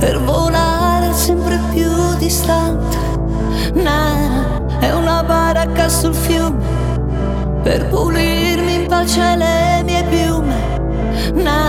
per volare sempre più distante. Nana è una baracca sul fiume per pulirmi in pace le mie piume. Nana